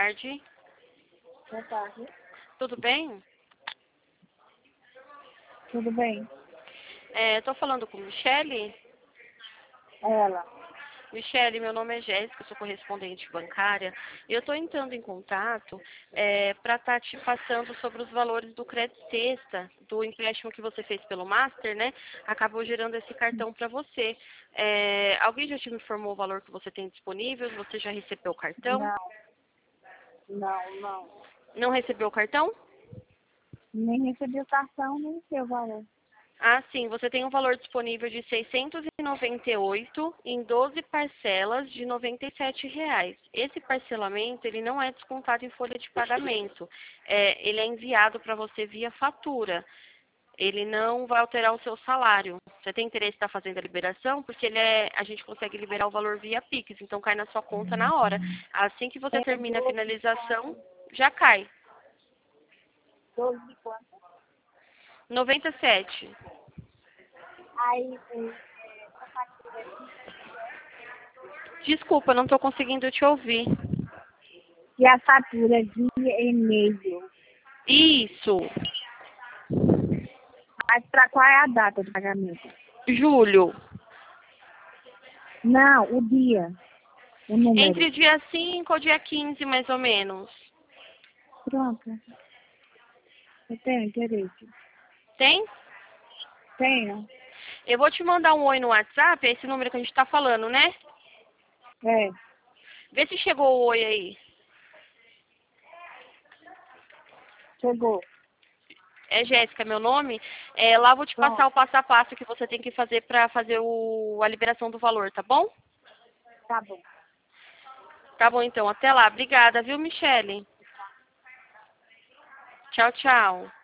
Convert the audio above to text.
tarde. Boa tarde. Tudo bem? Tudo bem? Estou falando com Michele. Ela. Michele, meu nome é Jéssica, sou correspondente bancária. E eu estou entrando em contato para estar te passando sobre os valores do crédito sexta, do empréstimo que você fez pelo Master, né? Acabou gerando esse cartão para você. Alguém já te informou o valor que você tem disponível? Você já recebeu o cartão? Não. Não recebeu o cartão? Nem recebi o cartão, nem sei o valor. Ah, sim, você tem um valor disponível de 698 em 12 parcelas de R$ 97. Esse parcelamento, ele não é descontado em folha de pagamento. Ele é enviado para você via fatura. Ele não vai alterar o seu salário. Você tem interesse em estar fazendo a liberação? Porque a gente consegue liberar o valor via Pix, então cai na sua conta na hora. Assim que você termina a finalização, já cai. 12 de quanto? 97. Aí, essa fatura aqui. Desculpa, não estou conseguindo te ouvir. E a fatura de e-mail. Isso. Mas para qual é a data de pagamento? Julho. Não, o dia. O número. Entre dia 5 ou dia 15, mais ou menos. Pronto. Eu tenho interesse. Tem? Tenho. Eu vou te mandar um oi no WhatsApp, é esse número que a gente está falando, né? É. Vê se chegou o oi aí. Chegou. É Jéssica, meu nome. Lá eu vou te passar Pronto. o passo a passo que você tem que fazer para fazer a liberação do valor, tá bom? Tá bom. Tá bom, então. Até lá. Obrigada, viu, Michele? Tchau, tchau.